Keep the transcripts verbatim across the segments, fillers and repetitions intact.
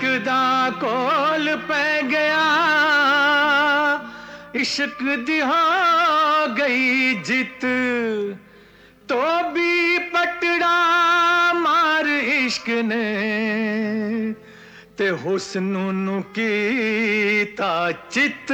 दा कोल पै गया, इश्क दी हो गई जित, तो भी पटड़ा मार इश्क ने ते हुस्न नू कीता चित।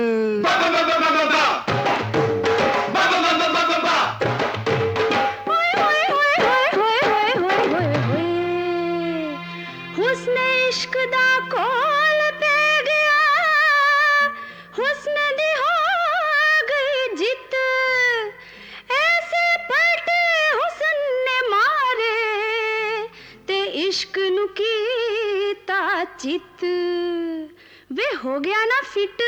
हुस्न इश्क दा कोल पै गया, हुस्न दी हो गई जित, ऐसे पलटे हुस्न ने मारे ते इश्क नु कीता चित। वे हो गया ना फिट।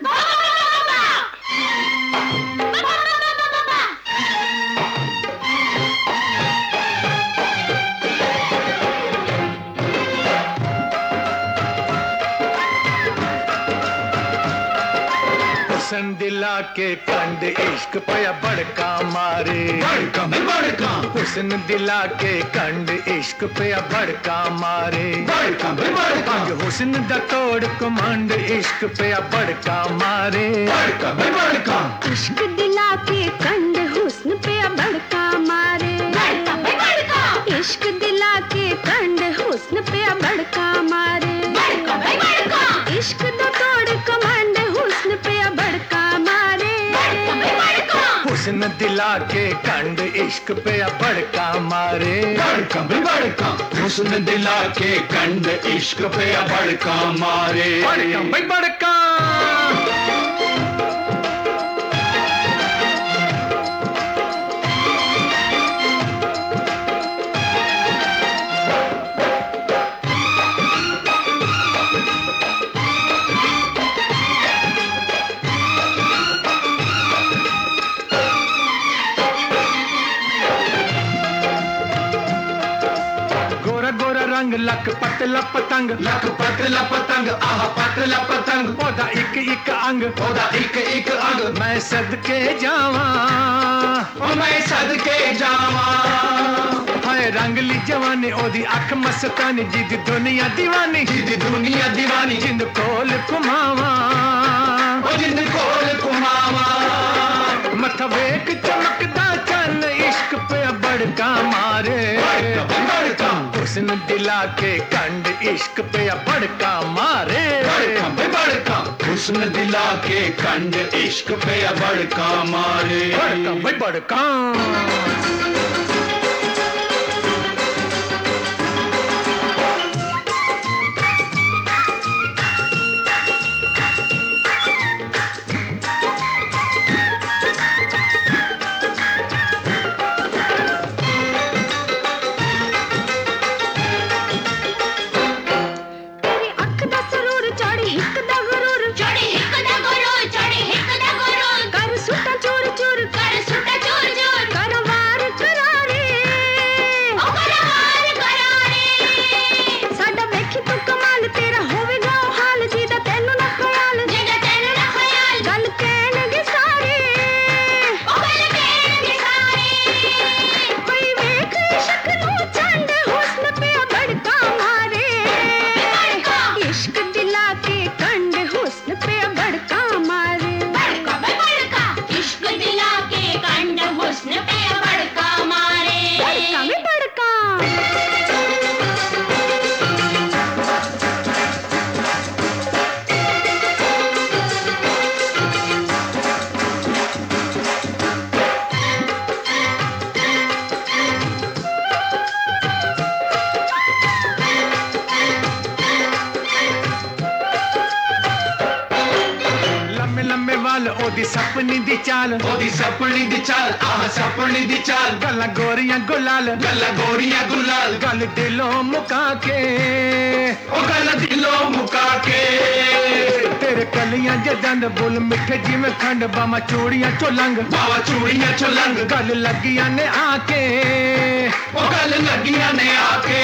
हुस्न दिला के कंड इश्क पया बड़का मारे, बड़का में बड़का। हुस्न दिला के कंड इश्क पया बड़का मारे, बड़का में बड़का। हुस्न दा तोड़ कमांड इश्क पया बड़का मारे, बड़का में बड़का। इश्क दिला के कंड हुस्न पे बड़का मारे, बड़का में बड़का। इश्क दिला के कंड हुस्न पे बड़का मारे, बड़का में बड़का। इश्क दा तोड़ कमांड हुस्न पे बड़का मारे, बड़का में बड़का। हुस्न दिला के कंड इश्क पे बड़का मारे, बड़का में बड़का। हुस्न दिला के कंड इश्क पे बड़का मारे, बड़का में बड़का। गोरा गोरा रंग लक पतला पतंग, लक पतला पतंग, आह पतला पतंग। ओदा एक एक अंग, ओदा एक एक अंग। मैं सदके जावा, ओ मैं सदके जावा। हाय रंगली जवानी ओदी अख मस्तानी, जिद दुनिया दीवानी, जिद दुनिया दीवानी। जिंद कोल कुमावा, ओ जिंद कोल कुमावा। मथा वेख चमकदा चन इश्क पे बड़का मारे, बड़का में बड़का। हुस्न दिला के कंड इश्क पे बड़का मारे, बड़का में बड़का। हुस्न दिला के कंड इश्क पे बड़का मारे, बड़का में बड़का। ओदी सपनी दी चाल, ओदी सपनी दी चाल, आह सपनी दी चाल। गल्ला गोरियां गुलाल, गल्ला गोरियां गुलाल। गल दिलों मुका के, ओ गल दिलों मुका के। तेरे कलियां जदंद बुल मिठे जिवें खंड, बामा चूड़ियां चोलंग, बावा चूड़ियां चोलंग। गल लगियां ने आके, ओ गल लगियां ने आके।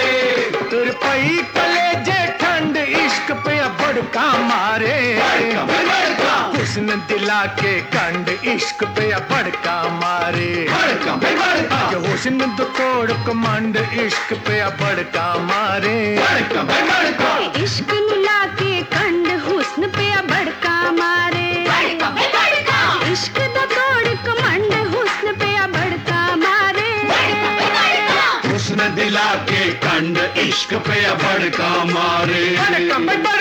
तेरे पई कलेजे ठंड इश्क पे बड़का मारे, बड़का में बड़का। हुस्न दिला के कंड इश्क पे बड़का मारे, बड़का में बड़का। हुस्न दो तोड़ कमांड इश्क पे बड़का मारे, बड़का में बड़का। इश्क पे बड़का मारे। बड़का भाई बड़का